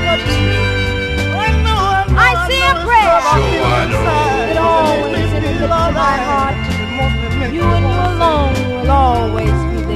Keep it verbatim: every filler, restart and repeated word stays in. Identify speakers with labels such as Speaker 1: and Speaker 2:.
Speaker 1: I say a prayer.
Speaker 2: Sure I know.
Speaker 1: It always in the depths of my heart. You and you alone will always be